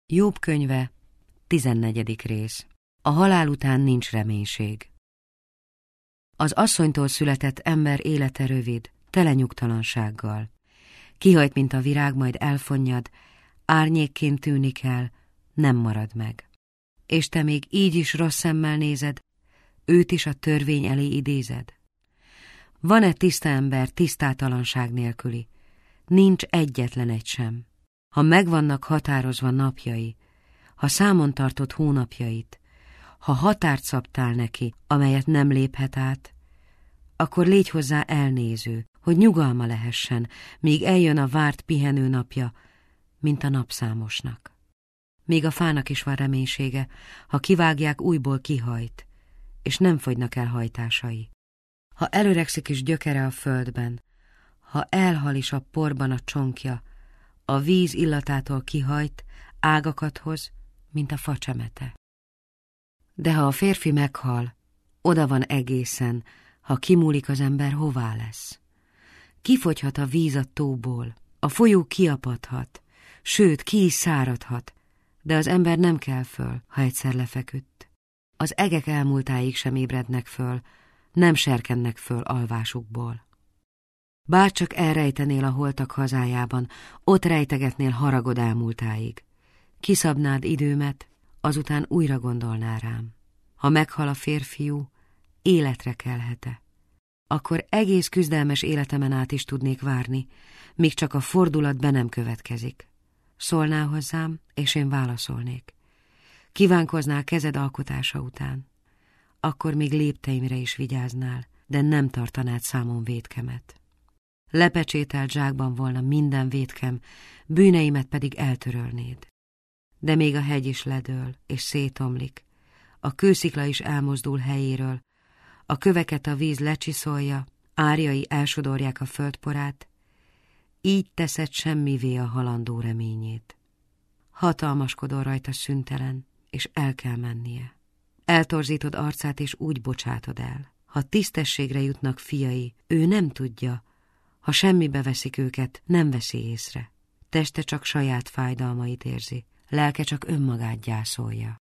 Jobb könyve, 14. rész. A halál után nincs reménység. Az asszonytól született ember élete rövid, tele nyugtalansággal. Kihajt, mint a virág, majd elfonnyad, árnyékként tűnik el, nem marad meg. És te még így is rossz szemmel nézed, őt is a törvény elé idézed? Van-e tiszta ember tisztátalanság nélküli? Nincs egyetlen egy sem. Ha megvannak határozva napjai, ha számon tartott hónapjait, ha határt szabtál neki, amelyet nem léphet át, akkor légy hozzá elnéző, hogy nyugalma lehessen, míg eljön a várt pihenő napja, mint a napszámosnak. Még a fának is van reménysége, ha kivágják, újból kihajt, és nem fogynak el hajtásai. Ha előregszik is gyökere a földben, ha elhal is a porban a csonkja, a víz illatától kihajt, ágakat hoz, mint a facsemete. De ha a férfi meghal, oda van egészen, ha kimúlik az ember, hová lesz? Kifogyhat a víz a tóból, a folyó kiapadhat, sőt, ki is száradhat, de az ember nem kell föl, ha egyszer lefeküdt. Az egek elmúltáig sem ébrednek föl, nem serkennek föl alvásukból. Bárcsak elrejtenél a holtak hazájában, ott rejtegetnél haragod elmúltáig. Kiszabnád időmet, azután újra gondolnál rám. Ha meghal a férfiú, életre kelhet-e? Akkor egész küzdelmes életemen át is tudnék várni, míg csak a fordulat be nem következik. Szólnál hozzám, és én válaszolnék. Kívánkoznál kezed alkotása után. Akkor még lépteimre is vigyáznál, de nem tartanád számon vétkemet. Lepecsételt zsákban volna minden vétkem, bűneimet pedig eltörölnéd. De még a hegy is ledől, és szétomlik, a kőszikla is elmozdul helyéről, a köveket a víz lecsiszolja, árjai elsodorják a földporát, így teszed semmivé a halandó reményét. Hatalmaskodol rajta szüntelen, és el kell mennie. Eltorzítod arcát, és úgy bocsátod el. Ha tisztességre jutnak fiai, ő nem tudja, ha semmibe veszik őket, nem veszi észre. Teste csak saját fájdalmait érzi, lelke csak önmagát gyászolja.